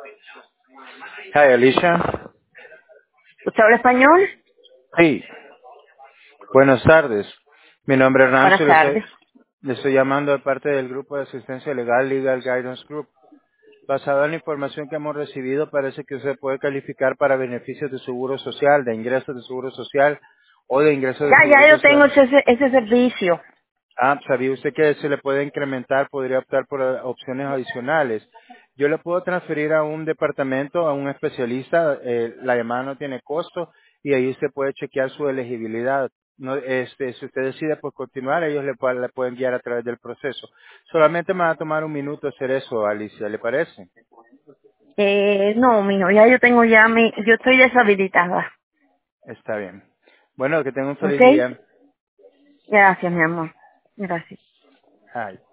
Hi, Alicia. ¿Usted habla español? Sí, buenas tardes. Mi nombre es Rancho, Buenas tardes. le estoy llamando de parte del grupo de asistencia legal Legal Guidance Group. Basado en la información que hemos recibido, parece que usted puede calificar para beneficios de seguro social, de ingresos de seguro social o de ingresos de seguro Ya yo tengo social. ese servicio. ¿Sabía usted que se le puede incrementar? Podría optar por opciones adicionales. Yo le puedo transferir a un departamento, a un especialista, la llamada no tiene costo y ahí usted puede chequear su elegibilidad. No, si usted decide pues continuar, ellos le pueden guiar a través del proceso. Solamente me va a tomar un minuto hacer eso, Alicia, ¿le parece? No, mijo, yo estoy deshabilitada. Está bien. Bueno, que tenga un ¿Ok? feliz día. Gracias, mi amor. Gracias. Ay.